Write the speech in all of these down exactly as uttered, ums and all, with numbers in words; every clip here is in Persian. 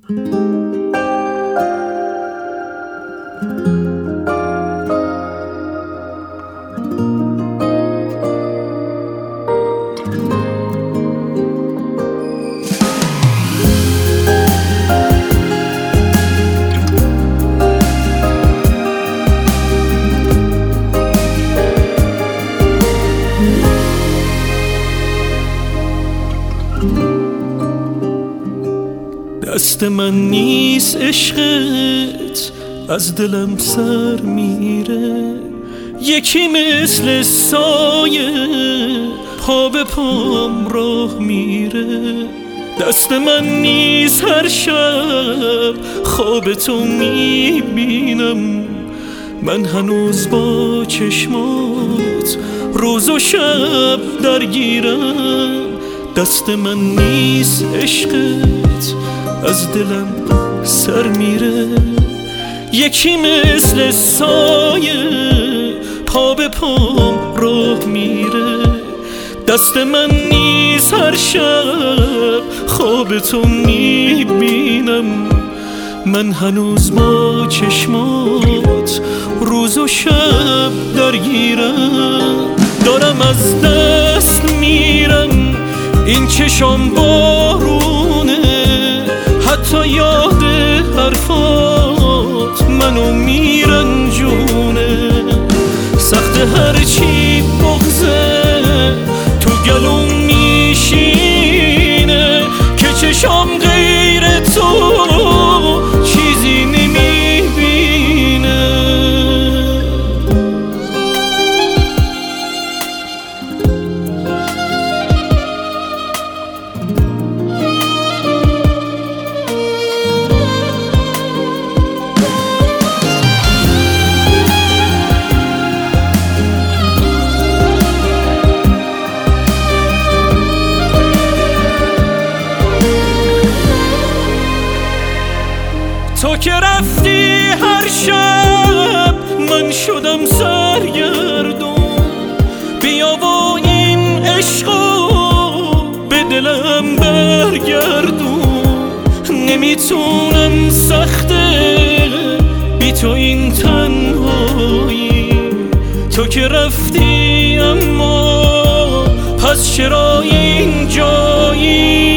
دست من نیست عشقت، از دلم سر میره. یکی مثل سایه پا به پام راه میره. دست من نیست هر شب خواب تو میبینم. من هنوز با چشمات روز و شب درگیرم. دست من نیست عشقت، از دلم سر میره. یکی مثل سایه پا به پام راه میره. دست من نیست هر شب خواب تو میبینم. من هنوز با چشمات روز و شب درگیرم. دارم از دست میرم، این چشم بارونه. حتی یاد حرفات منو میرنجونه. سخت هرچی بغزه تو گلوم میشینه، که چشم غیر تو چیزی نمیبینه. تو که رفتی هر شب من شدم سرگردون. بیا و این عشقو به دلم برگردون. نمیتونم، سخته بی تو این تنهایی. تو که رفتی اما پس چرا این جایی؟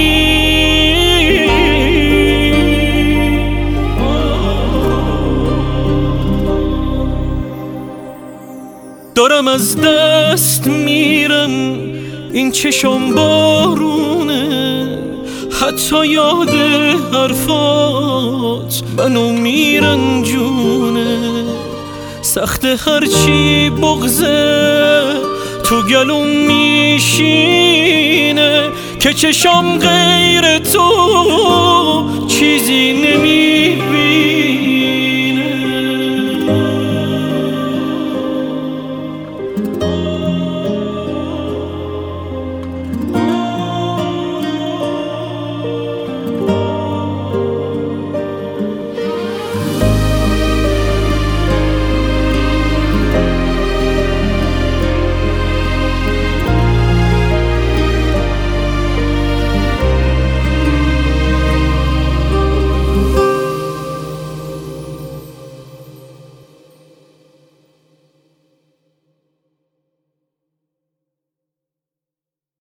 دارم از دست میرم، این چشم بارونه. حتی یاد حرفات منو میرنجونه. سخت هرچی بغزه تو گلوم میشینه، که چشم غیر تو چیزی